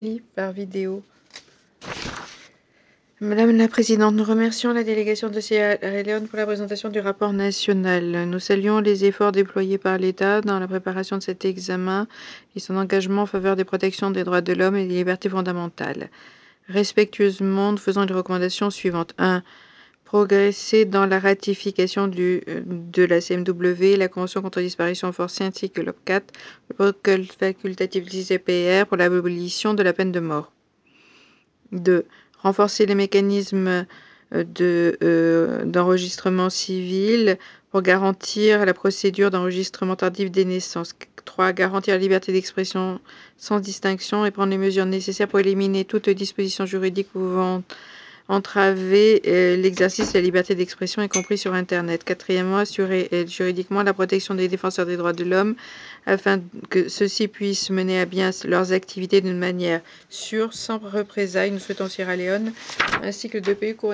Par vidéo. Madame la Présidente, nous remercions la délégation de Sierra Leone pour la présentation du rapport national. Nous saluons les efforts déployés par l'État dans la préparation de cet examen et son engagement en faveur des protections des droits de l'homme et des libertés fondamentales. Respectueusement, nous faisons les recommandations suivantes. 1. Progresser dans la ratification de la CMW, la Convention contre la disparition forcée ainsi que l'OPCAT, le protocole facultatif du CPR pour l'abolition de la peine de mort. 2. Renforcer les mécanismes d'enregistrement civil pour garantir la procédure d'enregistrement tardif des naissances. 3. Garantir la liberté d'expression sans distinction et prendre les mesures nécessaires pour éliminer toute disposition juridique pouvant entraver l'exercice de la liberté d'expression, y compris sur Internet. 4. Assurer juridiquement la protection des défenseurs des droits de l'homme afin que ceux-ci puissent mener à bien leurs activités d'une manière sûre, sans représailles. Nous souhaitons Sierra Leone ainsi que 2 pays